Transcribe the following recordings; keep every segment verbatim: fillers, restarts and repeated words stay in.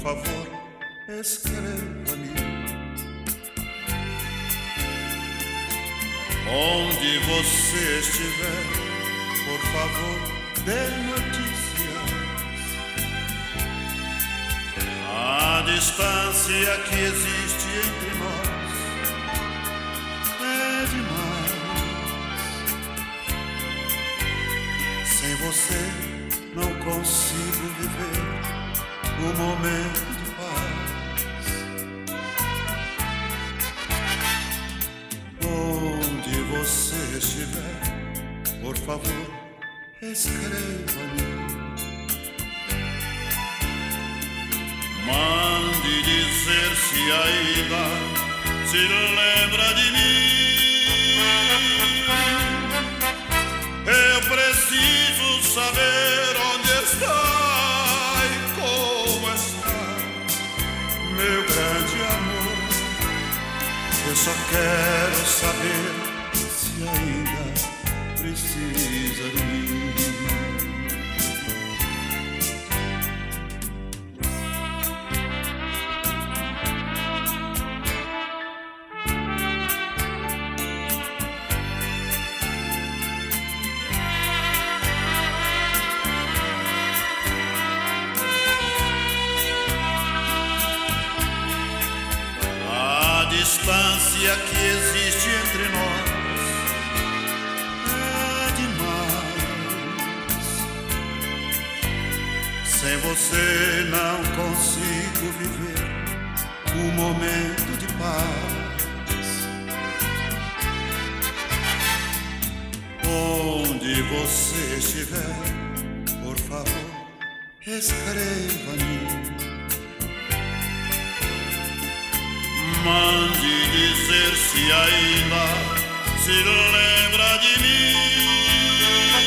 favor, escreva-me. Onde você estiver, por favor, dê notícias. A distância que existe entre nós é demais. Sem você não consigo viver um momento de paz. Onde você estiver, por favor, escreva-me. Mande dizer se ainda se lembra de mim. Eu preciso saber onde está e como está, meu grande amor. Eu só quero saber se ainda precisa de mim. A distância que existe entre nós é demais. Sem você não consigo viver um momento de paz. Onde você estiver, por favor, escreva-me. Mande dizer se ainda se lembra de mim.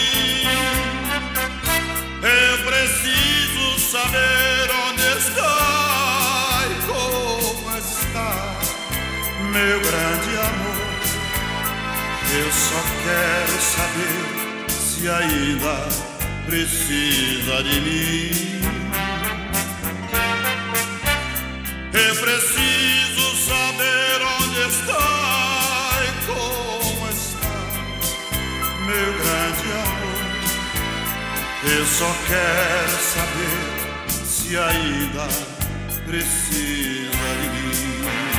Eu preciso saber onde está e como está, meu grande amor. Eu só quero saber se ainda precisa de mim. Eu preciso saber onde está e como está, meu grande amor. Eu só quero saber se ainda precisa de mim.